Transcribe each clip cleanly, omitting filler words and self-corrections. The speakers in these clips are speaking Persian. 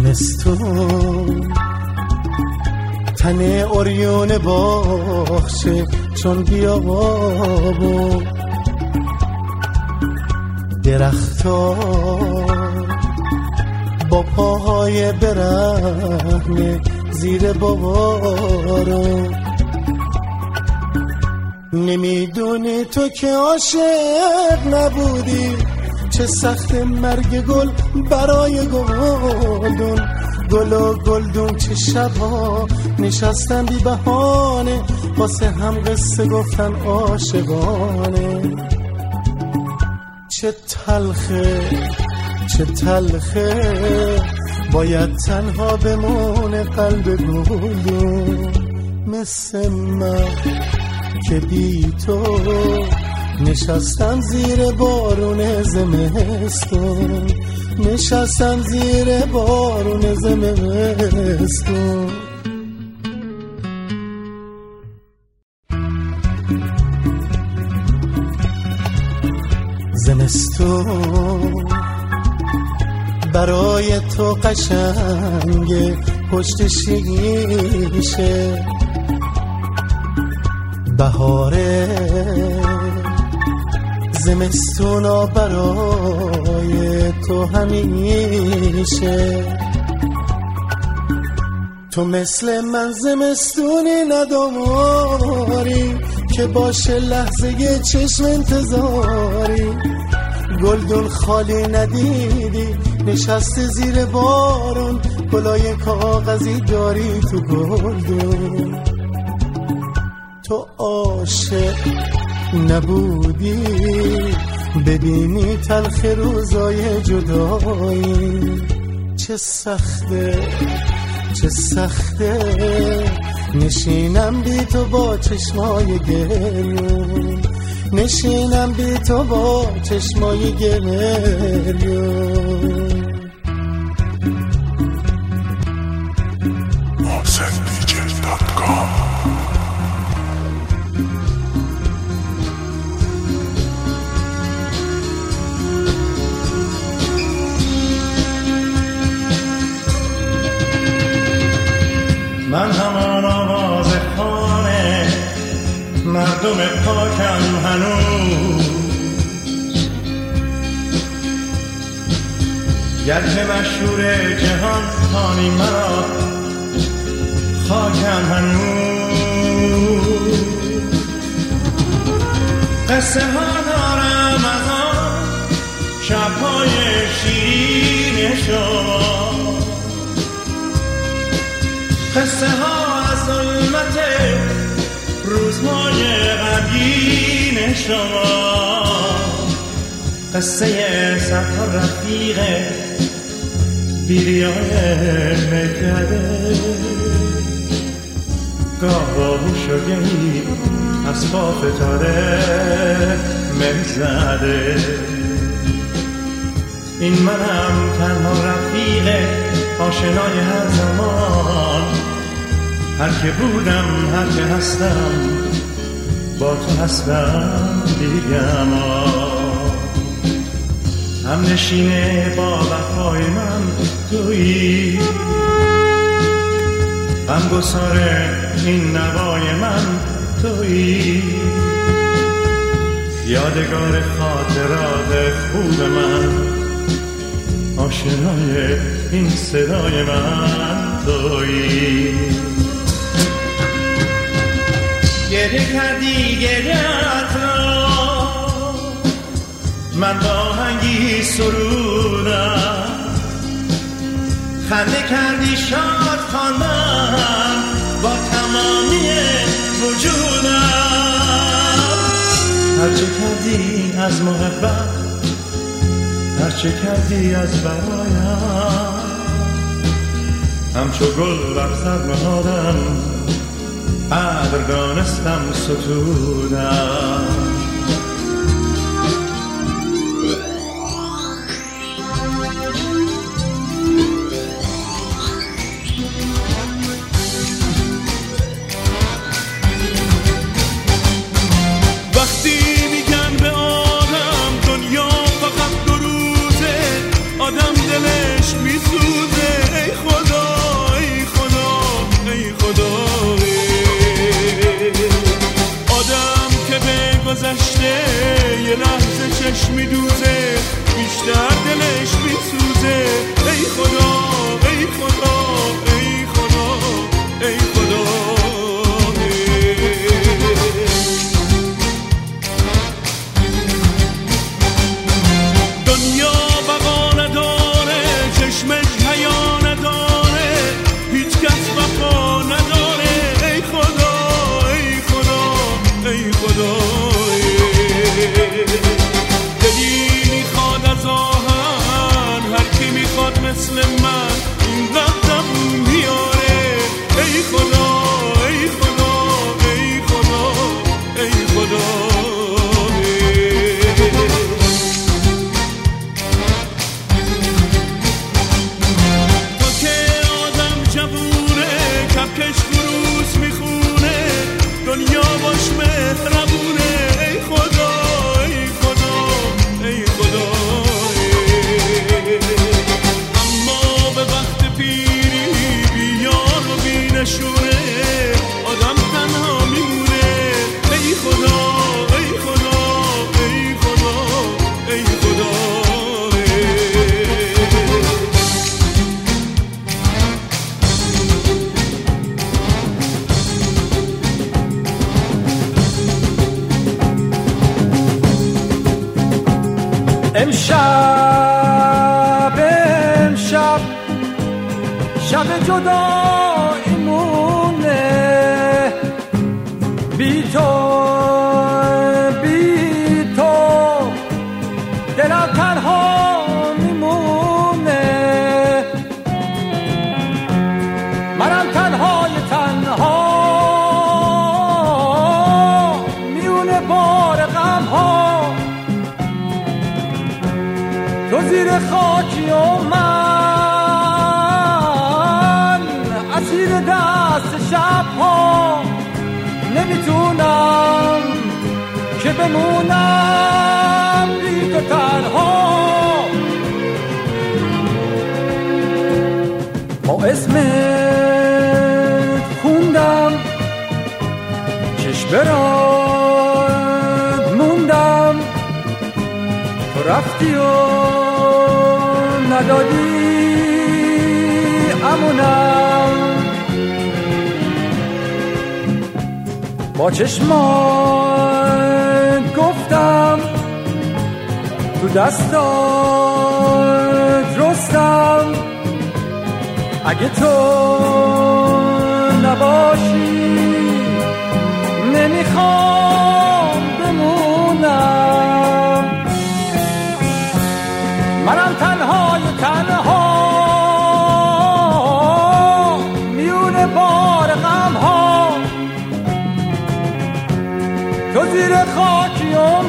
زمستون تن عریون باغچه چون بیابون درختا با پاهای برهنه زیر بارون. نمیدونی تو که عاشق نبودی چه سخت مرگ گل برای گلدون. گل و گلدون چه شبها نشستن بی بهانه واسه هم قصه گفتن عاشقانه. چه تلخه چه تلخه باید تنها بمونه قلب گلدون مثل من که بی تو نشستم زیر بارون زمستون. نشستم زیر بارون زمستون. زمستون برای تو قشنگه پشت شیشه. بهاره زمستونا برای تو همیشه. تو مثل من زمستونی نداری که باشه لحظه چشم انتظاری. گلدون خالی ندیدی نشسته زیر بارون. گلای کاغذی داری تو گلدون. تو عاشق نبودی ببینی تلخ روزای جدایی. چه سخته چه سخته نشینم بی تو با چشمای گریون. نشینم بی تو با چشمای گریون. من همان آواز خانه مردم پاکم هنوز. گرچه مشهور جهان خانی مرا خاکم هنوز. قصه ها دارم از آن شبهای شیرین شما. قصه ها از ظلمت روزهای غمگین شما. قصه صدها رفیق بیریای مکده. گاه باهوش و گهی از پا فتاده مزده. این منم تنها رفیق آشنای هر زمان. هر که بودم هر که هستم با تو هستم دیگم. هم نشینه با وفای من تویی. هم گسار این نوای من تویی. یادگار خاطرات خوب من آشنای این صدای من تویی. گریه کردی گریه‌ات را من با آهنگی سرودم. خنده کردی شاد خواندم با تمامی وجودم. هرچه کردی از محبت هرچه کردی از برایم. همچو گل بر سر نهادم قدر دانستم ستودم. وقتی میگن به آدم دنیا فقط 2 روزه آدم دلش میسوزه. ای گذشته یه لحظه چشمی دوزه بیشتر دلش میسوزه. ای خدا ای خدا ای خدا ای خدا. دنیا بقا نداره چشمش حیا نداره هیچ کس وفا نداره. ای خدا ای خدا ای خدا. دلی میخواد از آهن هر کی میخواد مثل من این قدم میاره. ای خدا ای خدا ای خدا ای خدا. کپکش فروس میخونه دنیا باش مهربونه. ای خدا ای خدا ای خدا. اما به وقت پیری بی یار و بی نشونه آدم تنها میمونه. ای خدا ای خدا ای خدا ای خدا. امشب شب جداییمونه بی تو دلم تنها میمونه. منم تنها میونه بار غم ها. تو زیر خاکی و من اسیر دست شب ها. نمیتونم که بمونم بی تو تنها. با اسمت خوندم چشم برات موندم. تو رفتی و ندادی امونم. با چشمات گفتم تو دستات رستم. اگه تو نباشی نمیخوام بمونم. منم تنها میونه بار غم ها. تو زیر خاکی و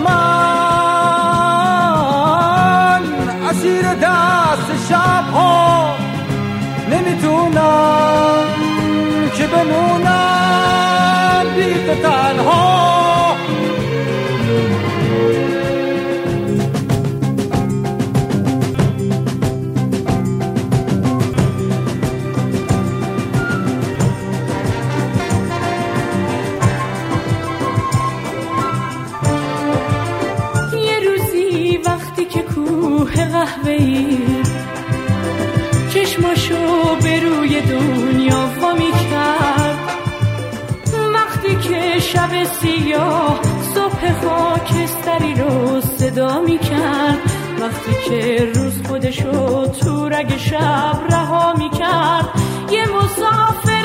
من اسیر دست شب ها. نمیتونم که بمونم بی تو تنها. قهوه‌ای چشماشو به روی دنیا وا می‌کرد. وقتی که شب سیاه صبح خاکستری رو صدا می‌کرد. وقتی که روز خودشو تو رگ شب رها می‌کرد. یه مسافر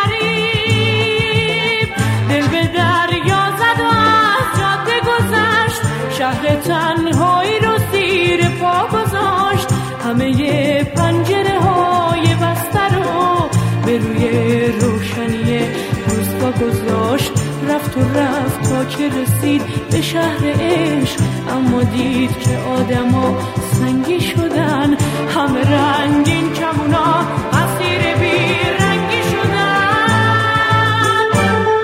غریب دل به دریا زد و از جاده گذشت. شهر تنهایی رو زیر پا گذاشت. همه پنجره های بسته رو به روی روشنی روز پا گذاشت. رفت تا که رسید به شهر عشق. اما دید که آدما سنگی شدن. همه رنگین کمونا اسیر بی رنگی شدن.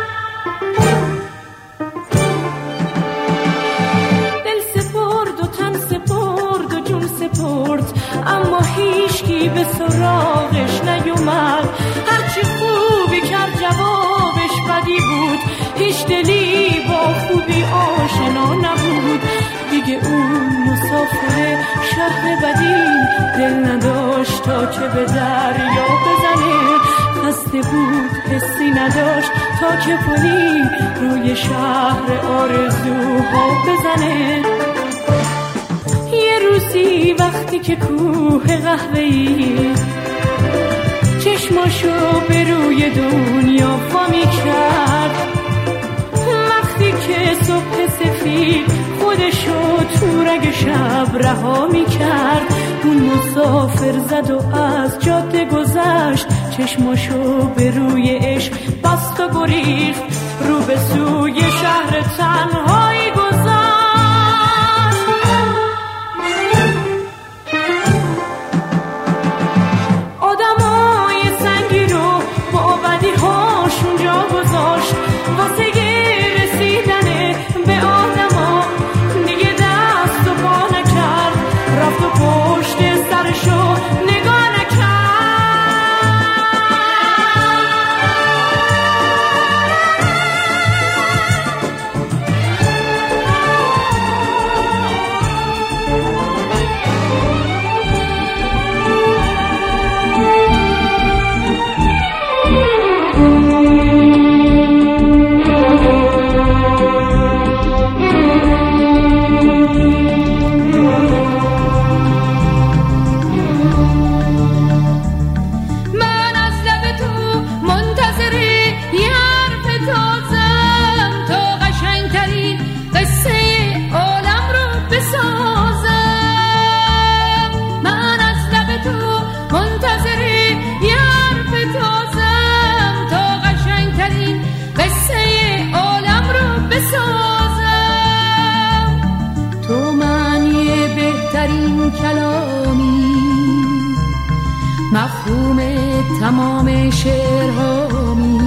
دل سپرد و تن سپرد و جون سپرد. اما هیچکی به سراغش نیومد. هرچی خوبی کرد جوابش بدی بود. هیچ دلی با خوبی عاشق دیگه اون مسافر شهر بدین دل نداشت تا که به دریا بزنه، خسته بود حسی نداشت تا که پلی روی شهر آرزوها بزنه. یه روزی وقتی که کوه قهوه‌ای چشماشو به روی دنیا فامی کرد، وقتی که صبح سفید خودشو تو رگ شب رها می کرد، اون مسافر زد و از جاده گذشت، چشماشو به روی عشق بست و گریخت، رو به سوی شهر تنهایی گذشت. آدمای سنگی رو با بدی‌هاشون جا گذاشت، واسه رسیدن به آدما دیگه دست و پا نکرد، رفت و پشت سرشو نگاه نکرد. مفهوم تمام شعرهامی،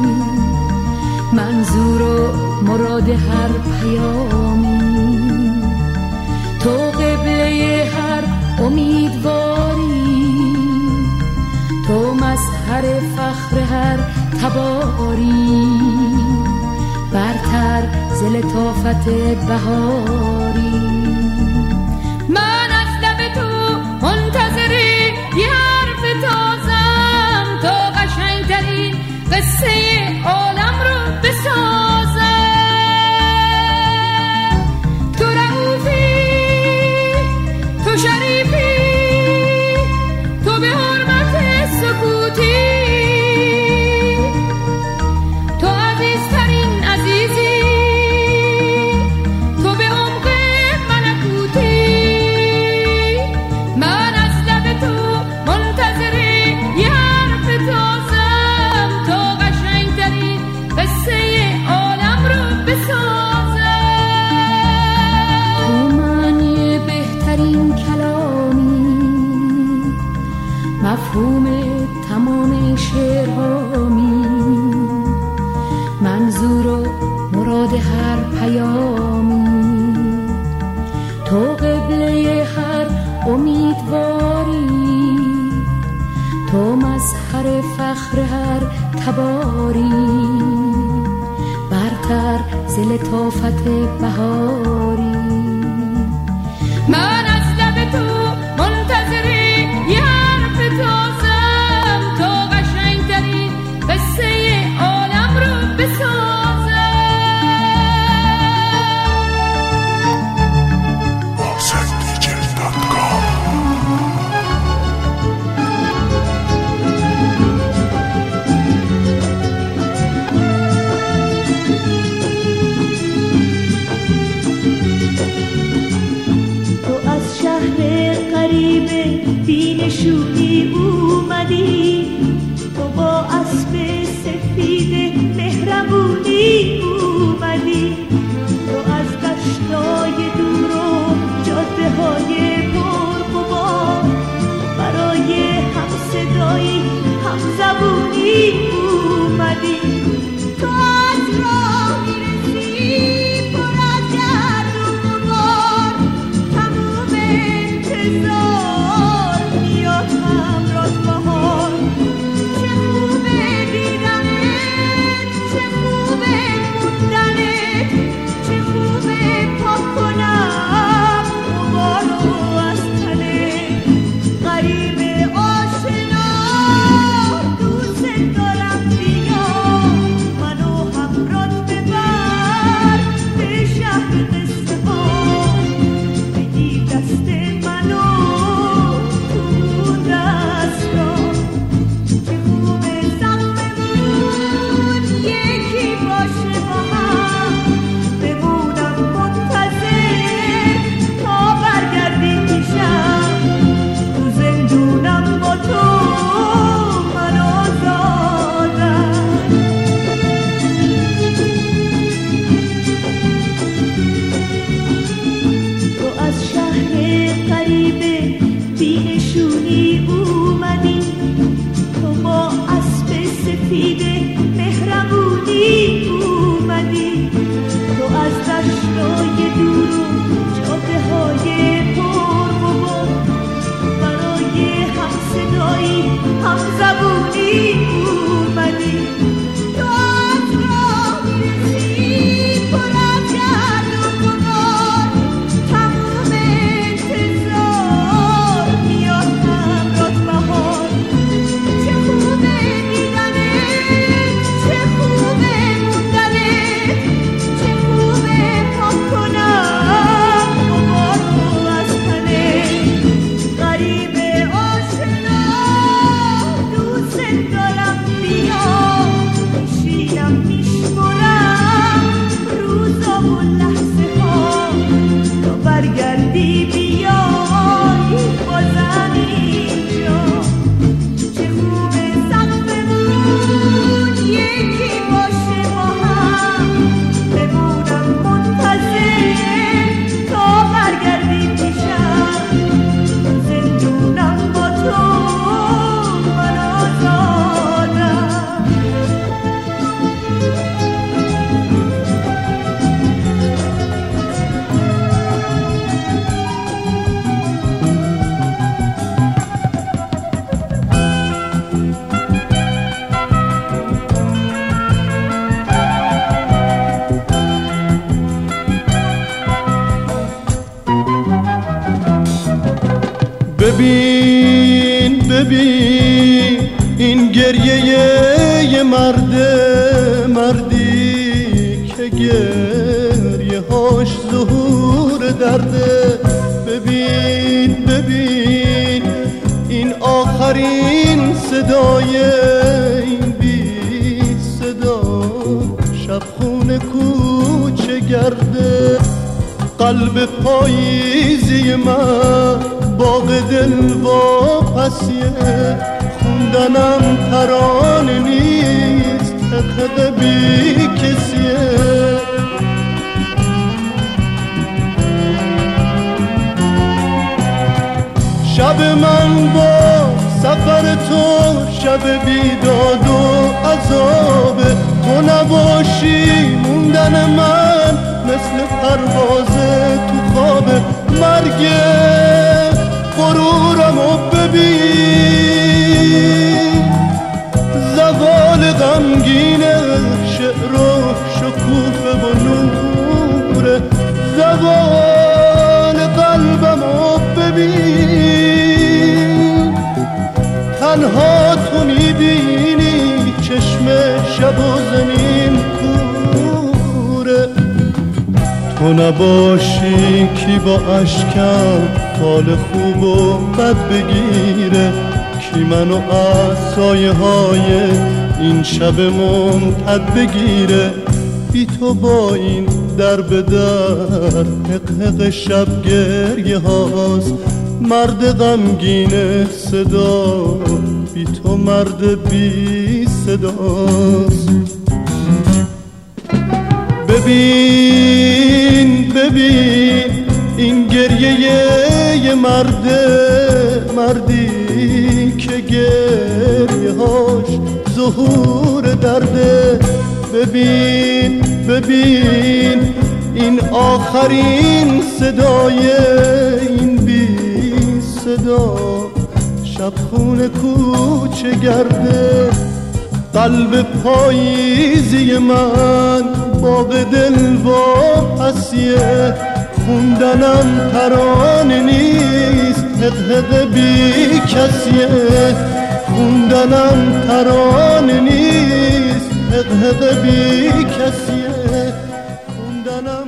منظور و مراد هر پیامی، تو قبله هر امیدواری، تو مظهر فخر هر تباری، برتر ز لطافت بهاری. من از لب تو منتظری یه حرف تازم تا قشنگترین قصه عالم رو بسازم. تو رئوفی، تو شریفی، تو به حرمت سکوتی، تو عزیزترین عزیزی، تو به عمق ملکوتی. من از لب تو منتظری یه حرف تازم تا قشنگترین قصه عالم رو بسازم. تو معنی بهترین کلامی، مفهوم تمام شعرهامی، منظور و مراد هر پیامی، تو قبله هر امیدواری، تو مظهر فخر هر تباری، برتر ز لطافت بهاری. من از لب تو منتظری یه حرف تازم تا قشنگترین قصه عالم رو بسازم. تو از شهر قریب بینشونی اومدی، تو با اسب سفید مهربونی اومدی، تو از دشتای دور و جاده های پرغبار برای هم صدایی هم زبونی اومدی. تو از راه میرسی پر از گرد و غبار، تموم انتظار میاد همراز بهار. چه خوبه دیدنت، چه خوبه ببین ببین این گریه یه مردی که گریه هاش ظهور درده. ببین ببین این آخرین صدای این بی صدا شب خونه کوچه گرده. قلب پاییزی من باغ دل واپسیه، خوندنم ترانه نیست حقیقه بی کسیه. شب من با سفر تو شب بیداد و عذابه، تو نباشی موندن من مثل پرواز تو خوابه. مرگ غرورمو ببین، زوال غمگین شعر و شکوفه و نوره. زوال قلبمو ببین، تنها تو میبینی چشم شب و زمین کوره. تو نباشی کی با اشکم حال خوب و بد بگیره، کی منو از سایه های این شب ممتد بگیره. بی تو با این در به در حق شب گریه هاست، مرد غمگین صدا بی تو مرد بی صداست. ببین ببین این گریه یه مردی که گریه هاش ظهور درده. ببین ببین این آخرین صدای این بی صدا شب خونه کوچه گرده. قلب پاییزی من باغ دل واپسیه، خوندنم ترانه نیست حقیقه بی کسیه. خوندنم ترانه نیست حقیقه بی کسیه. خوندنم